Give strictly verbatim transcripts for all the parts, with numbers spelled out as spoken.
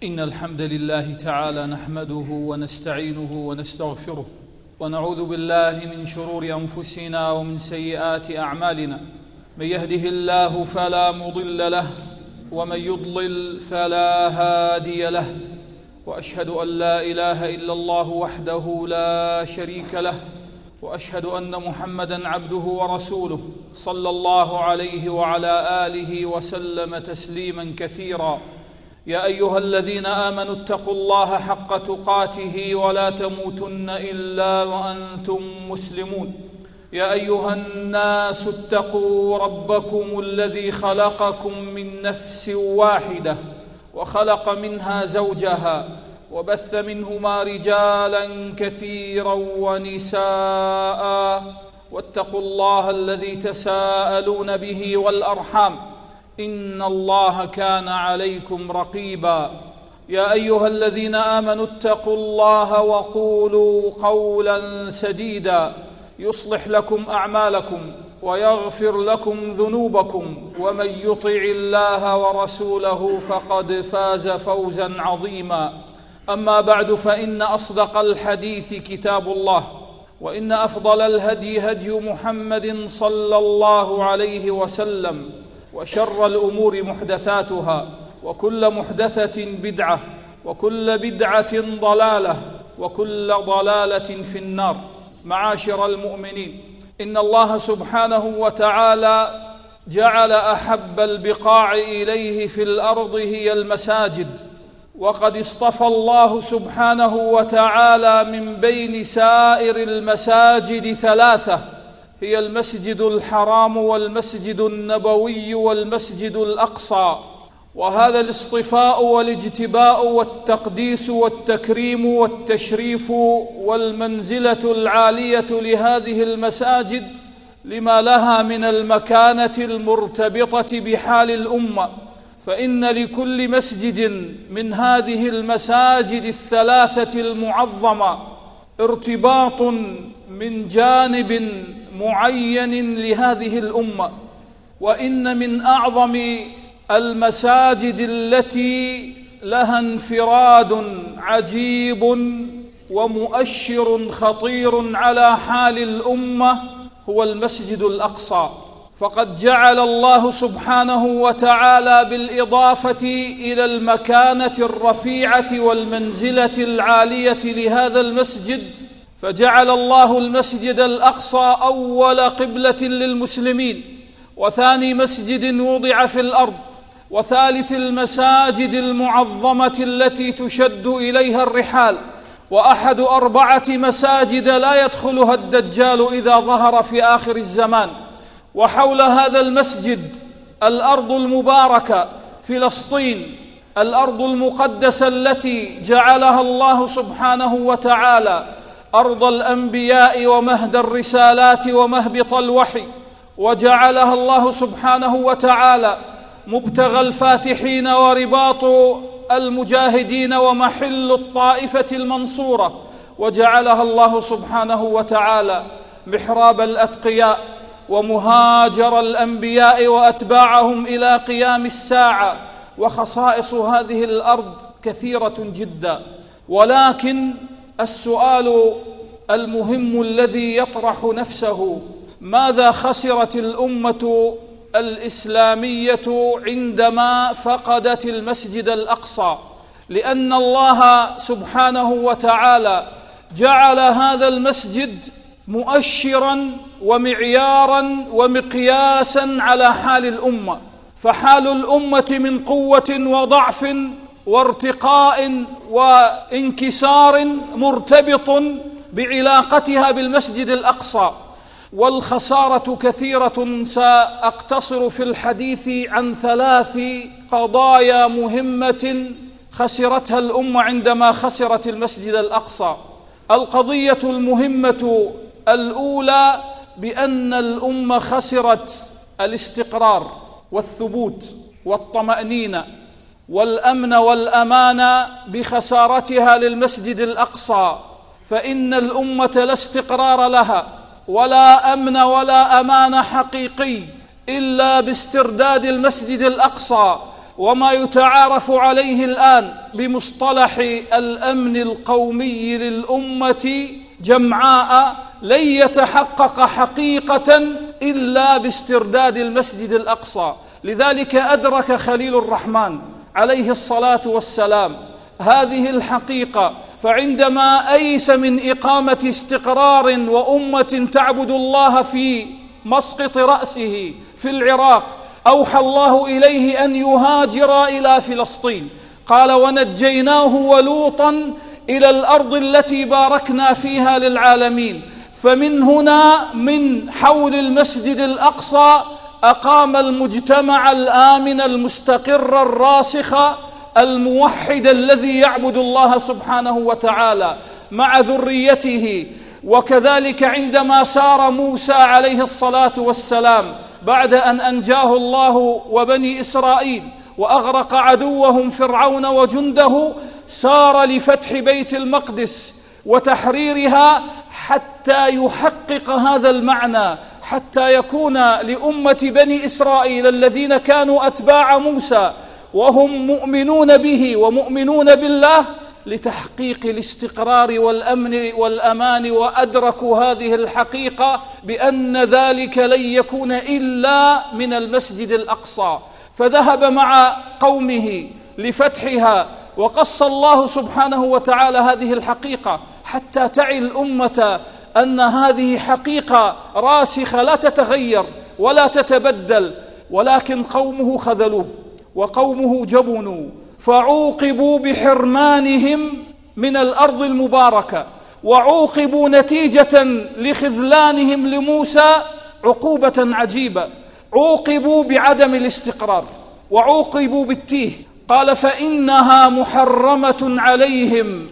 إن الحمد لله تعالى نحمده ونستعينه ونستغفره ونعوذ بالله من شرور أنفسنا ومن سيئات أعمالنا. من يهده الله فلا مضل له ومن يضلل فلا هادي له، وأشهد أن لا إله إلا الله وحده لا شريك له، وأشهد أن محمدًا عبده ورسوله صلى الله عليه وعلى آله وسلم تسليمًا كثيرًا. يا أيها الذين آمنوا اتقوا الله حق تقاته ولا تموتن إلا وأنتم مسلمون. يا أيها الناس اتقوا ربكم الذي خلقكم من نفس واحدة وخلق منها زوجها وبث منهما رجالا كثيرا ونساء، واتقوا الله الذي تساءلون به والأرحام إن الله كان عليكم رقيبا. يا أيها الذين آمنوا اتقوا الله وقولوا قولا سديدا يصلح لكم أعمالكم ويغفر لكم ذنوبكم، ومن يطع الله ورسوله فقد فاز فوزا عظيما. أما بعد، فإن أصدق الحديث كتاب الله، وإن أفضل الهدي هدي محمد صلى الله عليه وسلم، وشر الأمور محدثاتها، وكل محدثة بدعة، وكل بدعة ضلالة، وكل ضلالة في النار. معاشر المؤمنين، إن الله سبحانه وتعالى جعل أحب البقاع إليه في الأرض هي المساجد، وقد اصطفى الله سبحانه وتعالى من بين سائر المساجد ثلاثة، هي المسجد الحرام والمسجد النبوي والمسجد الأقصى. وهذا الاصطفاء والاجتباء والتقديس والتكريم والتشريف والمنزلة العالية لهذه المساجد لما لها من المكانة المرتبطة بحال الأمة، فإن لكل مسجد من هذه المساجد الثلاثة المعظمة ارتباط من جانب معين لهذه الأمة. وإن من أعظم المساجد التي لها انفراد عجيب ومؤشر خطير على حال الأمة هو المسجد الأقصى، فقد جعل الله سبحانه وتعالى بالإضافة إلى المكانة الرفيعة والمنزلة العالية لهذا المسجد، فجعل الله المسجد الأقصى أول قبلة للمسلمين، وثاني مسجد وضع في الأرض، وثالث المساجد المعظمة التي تشد إليها الرحال، وأحد أربعة مساجد لا يدخلها الدجال إذا ظهر في آخر الزمان. وحول هذا المسجد الأرض المباركة فلسطين، الأرض المقدسة التي جعلها الله سبحانه وتعالى أرض الأنبياء ومهد الرسالات ومهبط الوحي، وجعلها الله سبحانه وتعالى مبتغى الفاتحين ورباط المجاهدين ومحل الطائفة المنصورة، وجعلها الله سبحانه وتعالى محراب الأتقياء ومهاجر الأنبياء وأتباعهم إلى قيام الساعة. وخصائص هذه الأرض كثيرة جدا، ولكن السؤال المهم الذي يطرح نفسه: ماذا خسرت الأمة الإسلامية عندما فقدت المسجد الأقصى؟ لأن الله سبحانه وتعالى جعل هذا المسجد مؤشراً ومعياراً ومقياساً على حال الأمة، فحال الأمة من قوة وضعف وارتقاء وانكسار مرتبط بعلاقتها بالمسجد الأقصى. والخسارة كثيرة، سأقتصر في الحديث عن ثلاث قضايا مهمة خسرتها الأمة عندما خسرت المسجد الأقصى. القضية المهمة الأولى بأن الأمة خسرت الاستقرار والثبوت والطمأنينة والأمن والأمان بخسارتها للمسجد الأقصى، فإن الأمة لا استقرار لها ولا أمن ولا أمان حقيقي إلا باسترداد المسجد الأقصى وما يتعارف عليه الآن بمصطلح الأمن القومي للأمة جمعاء لن يتحقق حقيقة إلا باسترداد المسجد الأقصى. لذلك أدرك خليل الرحمن عليه الصلاة والسلام هذه الحقيقة، فعندما أيس من إقامة استقرار وأمة تعبد الله في مسقط رأسه في العراق، أوحى الله إليه أن يهاجر إلى فلسطين. قال: ونجيناه ولوطا إلى الأرض التي باركنا فيها للعالمين. فمن هنا من حول المسجد الأقصى أقام المجتمع الآمن المستقر الراسخ الموحد الذي يعبد الله سبحانه وتعالى مع ذريته. وكذلك عندما سار موسى عليه الصلاة والسلام بعد أن أنجاه الله وبني إسرائيل وأغرق عدوهم فرعون وجنده، سار لفتح بيت المقدس وتحريرها حتى يحقق هذا المعنى، حتى يكون لأمة بني إسرائيل الذين كانوا أتباع موسى وهم مؤمنون به ومؤمنون بالله لتحقيق الاستقرار والأمن والأمان. وأدركوا هذه الحقيقة بأن ذلك لن يكون إلا من المسجد الأقصى، فذهب مع قومه لفتحها. وقص الله سبحانه وتعالى هذه الحقيقة حتى تعي الأمة أن هذه حقيقة راسخة لا تتغير ولا تتبدل. ولكن قومه خذلوه وقومه جبنوا، فعوقبوا بحرمانهم من الأرض المباركة، وعوقبوا نتيجة لخذلانهم لموسى عقوبة عجيبة. عوقبوا بعدم الاستقرار، وعوقبوا بالتيه. قال: فإنها محرمة عليهم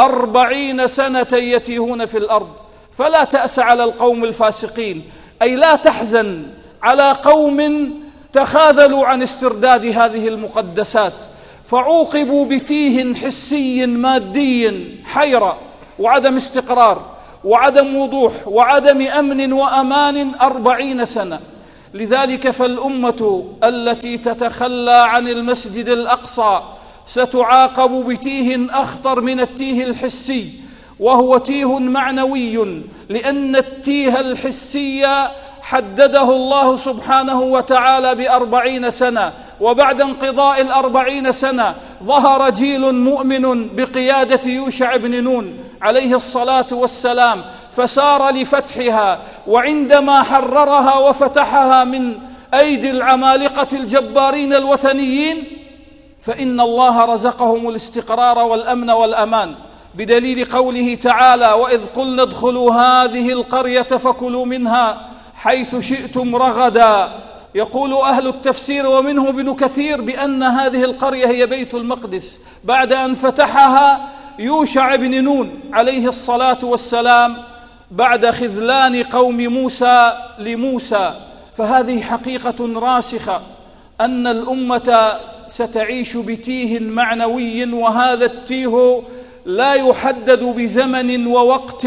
أربعين سنة يتيهون في الأرض. فلا تأس على القوم الفاسقين، أي لا تحزن على قوم تخاذلوا عن استرداد هذه المقدسات. فعوقبوا بتيه حسي مادي، حيرة وعدم استقرار وعدم وضوح وعدم أمن وأمان أربعين سنة. لذلك فالأمة التي تتخلى عن المسجد الأقصى ستعاقب بتيه أخطر من التيه الحسي، وهو تيه معنوي، لأن التيه الحسي حدده الله سبحانه وتعالى بأربعين سنة، وبعد انقضاء الأربعين سنة ظهر جيل مؤمن بقيادة يوشع بن نون عليه الصلاة والسلام، فسار لفتحها. وعندما حررها وفتحها من أيدي العمالقة الجبارين الوثنيين، فإن الله رزقهم الاستقرار والأمن والأمان، بدليل قوله تعالى: وإذ قلنا ادخلوا هذه القرية فكلوا منها حيث شئتم رغدا. يقول أهل التفسير ومنه ابن كثير بأن هذه القرية هي بيت المقدس بعد أن فتحها يوشع بن نون عليه الصلاة والسلام بعد خذلان قوم موسى لموسى. فهذه حقيقة راسخة أن الأمة ستعيش بتيه معنوي، وهذا التيه لا يحدد بزمن ووقت،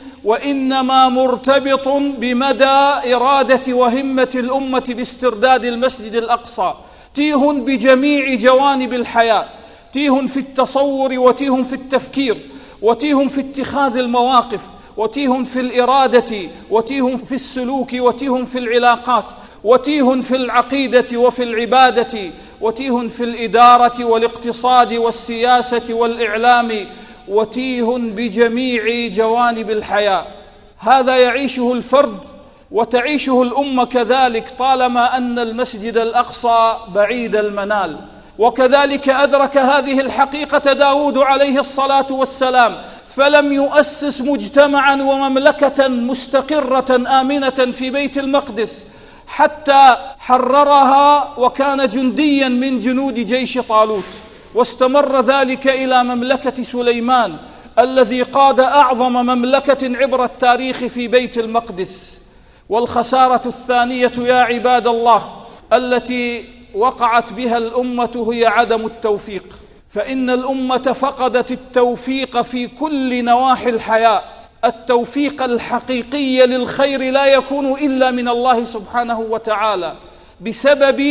وإنما مرتبط بمدى إرادة وهمة الأمة باسترداد المسجد الأقصى. تيه بجميع جوانب الحياة، تيه في التصور، وتيه في التفكير، وتيه في اتخاذ المواقف، وتيه في الإرادة، وتيه في السلوك، وتيه في العلاقات، وتيه في العقيدة وفي العبادة، وتيه في الإدارة والاقتصاد والسياسة والإعلام، وتيه بجميع جوانب الحياة. هذا يعيشه الفرد وتعيشه الأمة كذلك طالما أن المسجد الأقصى بعيد المنال. وكذلك أدرك هذه الحقيقة داود عليه الصلاة والسلام، فلم يؤسس مجتمعا ومملكة مستقرة آمنة في بيت المقدس حتى حررها وكان جنديا من جنود جيش طالوت، واستمر ذلك إلى مملكة سليمان الذي قاد أعظم مملكة عبر التاريخ في بيت المقدس. والخسارة الثانية يا عباد الله التي وقعت بها الأمة هي عدم التوفيق، فإن الأمة فقدت التوفيق في كل نواحي الحياة. التوفيق الحقيقي للخير لا يكون إلا من الله سبحانه وتعالى بسبب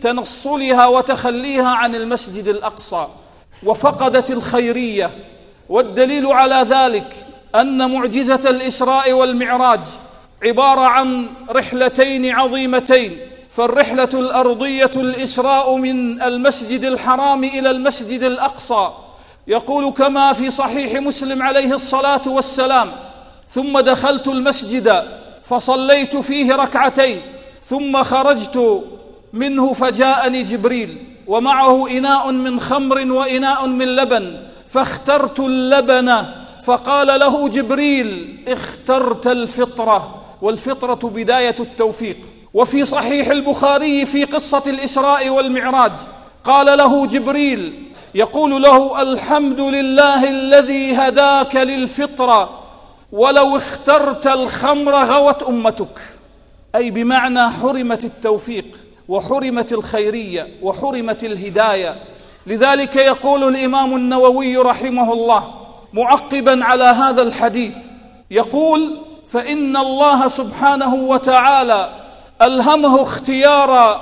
تنصلها وتخليها عن المسجد الأقصى، وفقدت الخيرية. والدليل على ذلك أن معجزة الإسراء والمعراج عبارة عن رحلتين عظيمتين، فالرحلة الأرضية الإسراء من المسجد الحرام إلى المسجد الأقصى، يقول كما في صحيح مسلم عليه الصلاة والسلام: ثم دخلت المسجد فصليت فيه ركعتين، ثم خرجت منه فجاءني جبريل ومعه إناء من خمر وإناء من لبن، فاخترت اللبن، فقال له جبريل: اخترت الفطرة، والفطرة بداية التوفيق. وفي صحيح البخاري في قصة الإسراء والمعراج قال له جبريل يقول له: الحمد لله الذي هداك للفطرة، ولو اخترت الخمر غوت أمتك، أي بمعنى حرمت التوفيق وحرمت الخيرية وحرمت الهداية. لذلك يقول الإمام النووي رحمه الله معقبا على هذا الحديث، يقول: فإن الله سبحانه وتعالى ألهمه اختيار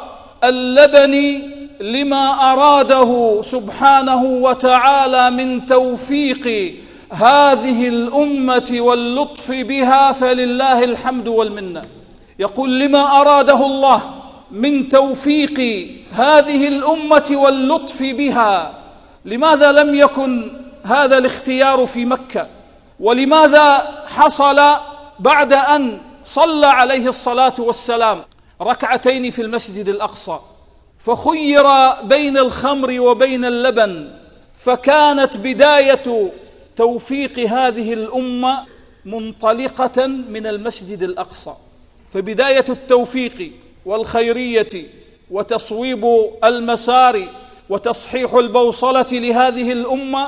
اللبن لما أراده سبحانه وتعالى من توفيق هذه الأمة واللطف بها، فلله الحمد والمنة. يقول: لما أراده الله من توفيق هذه الأمة واللطف بها. لماذا لم يكن هذا الاختيار في مكة؟ ولماذا حصل بعد أن صلى عليه الصلاة والسلام ركعتين في المسجد الأقصى فخير بين الخمر وبين اللبن؟ فكانت بداية توفيق هذه الأمة منطلقة من المسجد الأقصى، فبداية التوفيق والخيرية وتصويب المسار وتصحيح البوصلة لهذه الأمة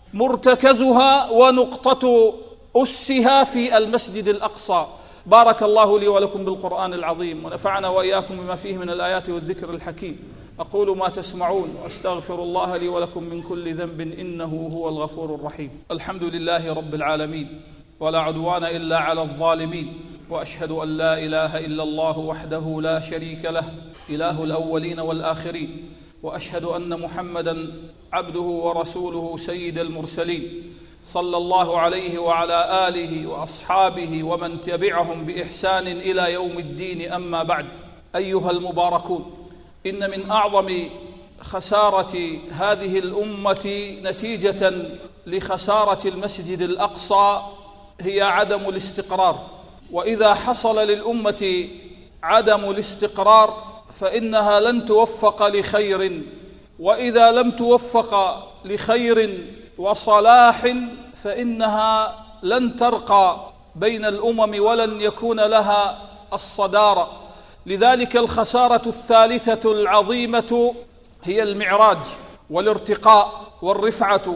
مرتكزها ونقطة أسها في المسجد الأقصى. بارك الله لي ولكم بالقرآن العظيم، ونفعنا وإياكم بما فيه من الآيات والذكر الحكيم. أقول ما تسمعون وأستغفر الله لي ولكم من كل ذنب إنه هو الغفور الرحيم. الحمد لله رب العالمين، ولا عدوان إلا على الظالمين، وأشهد أن لا إله إلا الله وحده لا شريك له، إله الأولين والآخرين، وأشهد أن محمدًا عبده ورسوله سيد المرسلين، صلى الله عليه وعلى آله وأصحابه ومن تبعهم بإحسان إلى يوم الدين. أما بعد، أيها المباركون، إن من أعظم خسارة هذه الأمة نتيجة لخسارة المسجد الأقصى هي عدم الاستقرار. وإذا حصل للأمة عدم الاستقرار فإنها لن توفق لخير، وإذا لم توفق لخير وصلاح فإنها لن ترقى بين الأمم ولن يكون لها الصدارة. لذلك الخسارة الثالثة العظيمة هي المعراج والارتقاء والرفعة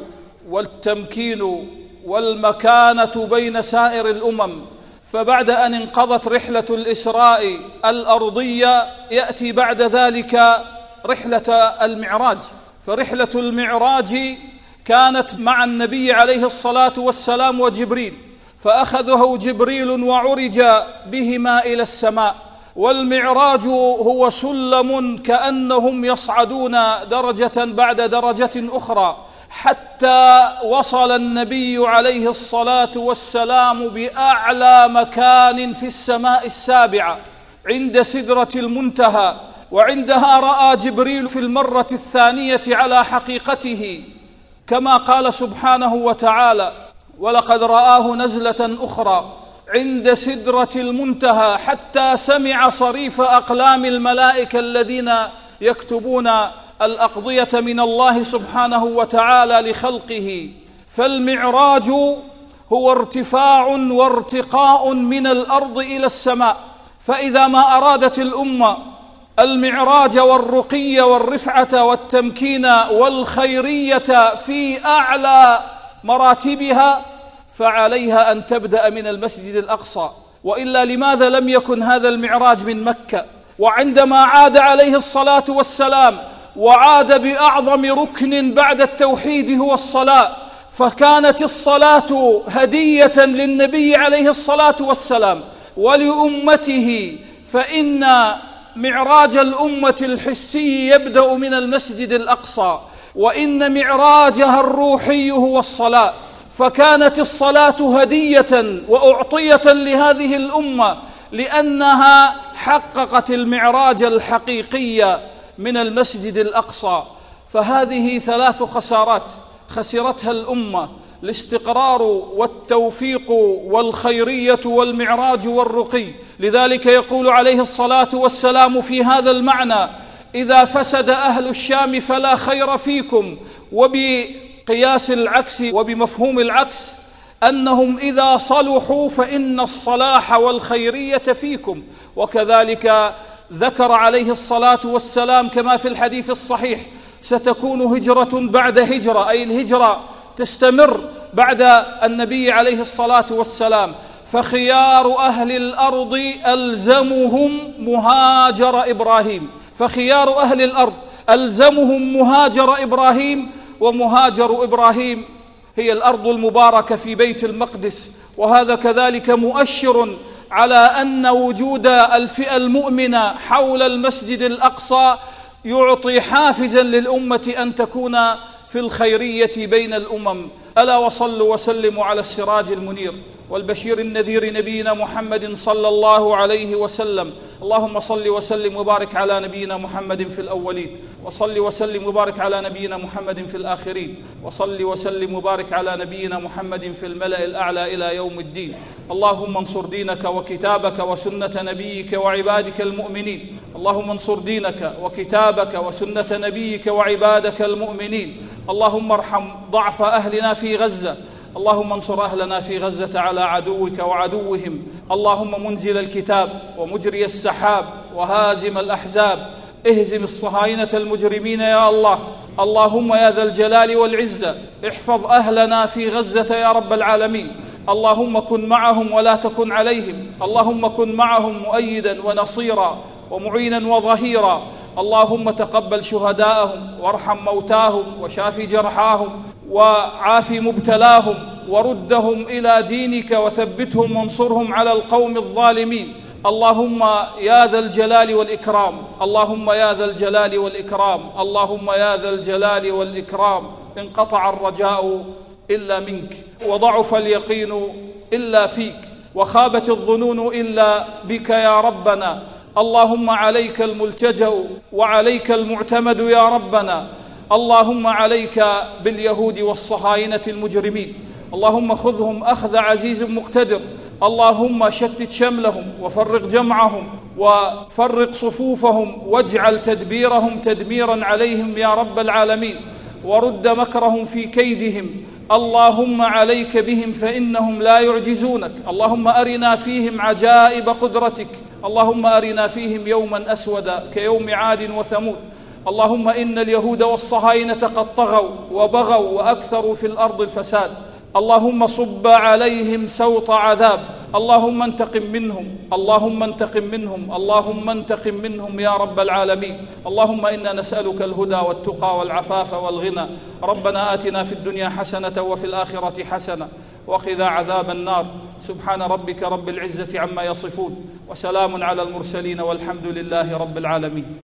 والتمكين والمكانة بين سائر الأمم. فبعد أن انقضت رحلة الإسراء الأرضية يأتي بعد ذلك رحلة المعراج. فرحلة المعراج كانت مع النبي عليه الصلاة والسلام وجبريل، فأخذه جبريل وعرج بهما إلى السماء. والمعراج هو سلم كأنهم يصعدون درجة بعد درجة أخرى، حتى وصل النبي عليه الصلاة والسلام بأعلى مكان في السماء السابعة عند سدرة المنتهى، وعندها رأى جبريل في المرة الثانية على حقيقته، كما قال سبحانه وتعالى: ولقد رآه نزلة أخرى عند سدرة المنتهى حتى سمع صريف أقلام الملائكة الذين يكتبون الأقضية من الله سبحانه وتعالى لخلقه. فالمعراج هو ارتفاع وارتقاء من الأرض إلى السماء. فإذا ما أرادت الأمة المعراج والرقي والرفعة والتمكين والخيرية في أعلى مراتبها فعليها أن تبدأ من المسجد الأقصى. وإلا لماذا لم يكن هذا المعراج من مكة؟ وعندما عاد عليه الصلاة والسلام وعاد بأعظم ركن بعد التوحيد هو الصلاة، فكانت الصلاة هدية للنبي عليه الصلاة والسلام ولأمته، فإن معراج الأمة الحسي يبدأ من المسجد الأقصى، وإن معراجها الروحي هو الصلاة، فكانت الصلاة هدية وأعطية لهذه الأمة لأنها حققت المعراج الحقيقي من المسجد الأقصى. فهذه ثلاث خسارات خسرتها الأمة: الاستقرار والتوفيق والخيرية والمعراج والرقي. لذلك يقول عليه الصلاة والسلام في هذا المعنى: إذا فسد أهل الشام فلا خير فيكم. وبقياس العكس وبمفهوم العكس أنهم إذا صلحوا فإن الصلاح والخيرية فيكم. وكذلك ذكر عليه الصلاة والسلام كما في الحديث الصحيح: ستكون هجرة بعد هجرة، أي الهجرة تستمر بعد النبي عليه الصلاة والسلام، فخيار أهل الأرض ألزمهم مهاجر إبراهيم. فخيار أهل الأرض ألزمهم مهاجر إبراهيم، ومهاجر إبراهيم هي الأرض المباركة في بيت المقدس. وهذا كذلك مؤشر على أن وجود الفئة المؤمنة حول المسجد الأقصى يعطي حافزا للأمة أن تكون في الخيرية بين الأمم. ألا وصلوا وسلموا على السراج المنير والبشير النذير نبينا محمد صلى الله عليه وسلم. اللهم صل وسلم وبارك على نبينا محمد في الأولين، وصل وسلم وبارك على نبينا محمد في الآخرين، وصل وسلم وبارك على نبينا محمد في الملأ الأعلى إلى يوم الدين. اللهم انصر دينك وكتابك وسنة نبيك وعبادك المؤمنين. اللهم انصر دينك وكتابك وسنة نبيك وعبادك المؤمنين. اللهم ارحم ضعف أهلنا في غزة. اللهم انصر أهلنا في غزة على عدوك وعدوهم. اللهم منزل الكتاب ومجري السحاب وهازم الأحزاب، اهزم الصهاينة المجرمين يا الله. اللهم يا ذا الجلال والعزة احفظ أهلنا في غزة يا رب العالمين. اللهم كن معهم ولا تكن عليهم. اللهم كن معهم مؤيدا ونصيرا ومعينا وظهيرا. اللهم تقبل شهداءهم وارحم موتاهم وشاف جرحاهم وعاف مبتلاهم وردهم إلى دينك وثبتهم وانصرهم على القوم الظالمين. اللهم يا ذا الجلال والإكرام، اللهم يا ذا الجلال والإكرام، اللهم يا ذا الجلال والإكرام. انقطع الرجاء إلا منك، وضعف اليقين إلا فيك، وخابت الظنون إلا بك يا ربنا. اللهم عليك الملتجأ وعليك المعتمد يا ربنا. اللهم عليك باليهود والصهاينة المجرمين. اللهم خذهم أخذ عزيز مقتدر. اللهم شتت شملهم وفرق جمعهم وفرق صفوفهم واجعل تدبيرهم تدميرا عليهم يا رب العالمين، ورد مكرهم في كيدهم. اللهم عليك بهم فإنهم لا يعجزونك. اللهم أرنا فيهم عجائب قدرتك. اللهم أرنا فيهم يوما أسودا كيوم عاد وثمود. اللهم إن اليهود والصهاينة قد طغوا وبغوا وأكثروا في الأرض الفساد. اللهم صب عليهم سوط عذاب. اللهم انتقم منهم، اللهم انتقم منهم، اللهم انتقم منهم يا رب العالمين. اللهم إنا نسألك الهدى والتقى والعفاف والغنى. ربنا آتنا في الدنيا حسنة وفي الآخرة حسنة وقنا عذاب النار. سبحان ربك رب العزة عما يصفون، وسلام على المرسلين، والحمد لله رب العالمين.